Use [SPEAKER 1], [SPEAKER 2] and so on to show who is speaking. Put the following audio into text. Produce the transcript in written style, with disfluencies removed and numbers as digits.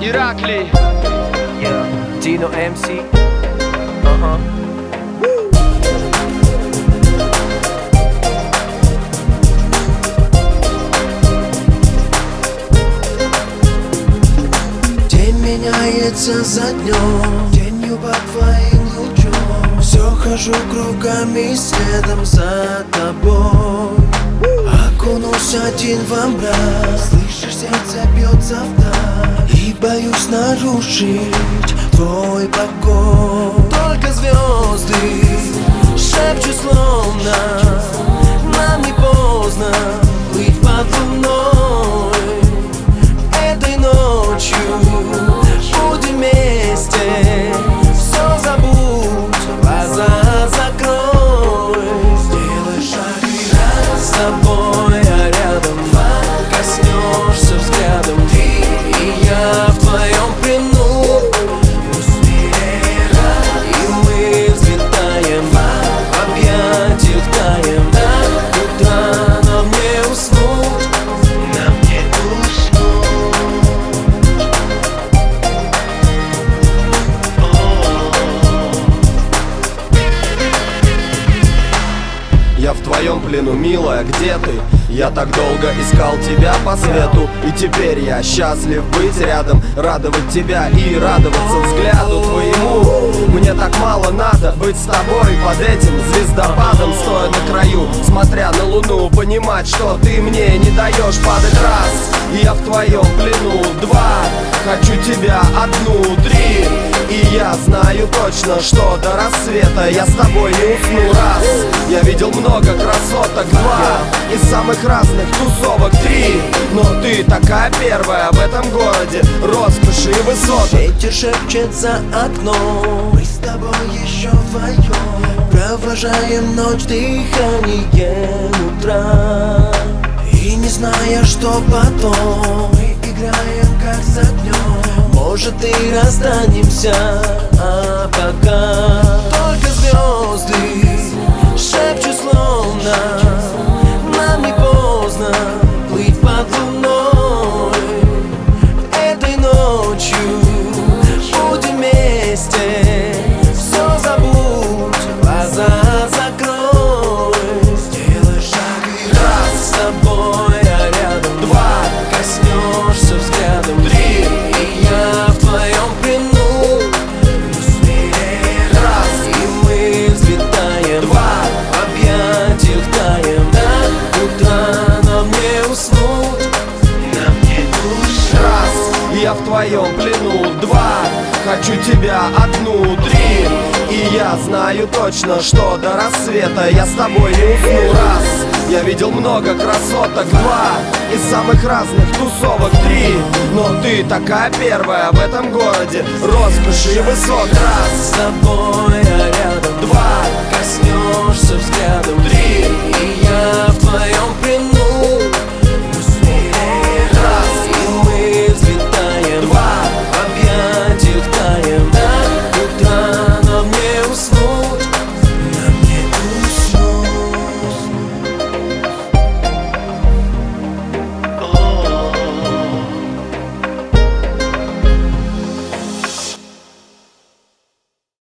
[SPEAKER 1] Ираклий.
[SPEAKER 2] Dino MC.
[SPEAKER 3] День меняется за днем, тенью под твоим лучом. Все хожу кругами следом за тобой. Окунусь один во мрак, слышишь, сердце бьется вдаль, и боюсь нарушить твой покой. Только звезды шепчут словно нам не поздно плыть под луной. Этой ночью будем вместе, все забудь, глаза закрой. Сделай шаг и раз с тобой, а рядом коснешься взглядом ты и я в твоем плену. И мы взлетаем, в объятиях таем. До утра нам не уснуть, нам не уснуть.
[SPEAKER 4] Я в твоем плену, милая, где ты? Я так долго искал тебя по свету, и теперь я счастлив быть рядом, радовать тебя и радоваться взгляду твоему. Мне так мало надо быть с тобой под этим звездопадом, стоя на краю, смотря на луну, понимать, что ты мне не даешь падать. Раз, я в твоем плену. Два, хочу тебя. Одну, три, и я знаю точно, что до рассвета я с тобой не усну. Раз, я видел много красоток. Два, из самых разных тусовок. Три, но ты такая первая в этом городе, роскоши и высоток.
[SPEAKER 3] Ветер шепчет за окном, мы с тобой еще вдвоем провожаем ночь дыханием утра. И не зная, что потом, мы играем как за днем. Может и расстанемся, а пока только звезды шепчут словно нам не поздно плыть под луной. Этой ночью будем вместе, все забудь, глаза закрой. Сделай шаг и раз с тобой, а рядом два, коснешься взглядом три, и я в твоем плену. Раз, и мы взлетаем, два, в объятиях таем. До утра нам не уснуть, нам не уснуть.
[SPEAKER 4] Раз, я в твоем плену. Два, хочу тебя. Одну, три, и я знаю точно, что до рассвета я с тобой не усну. Раз, я видел много красоток. Два, из самых разных тусовок. Три, но ты такая первая в этом городе, роскоши и высот. Раз,
[SPEAKER 3] С тобой, а рядом
[SPEAKER 4] два,
[SPEAKER 3] коснешься взглядом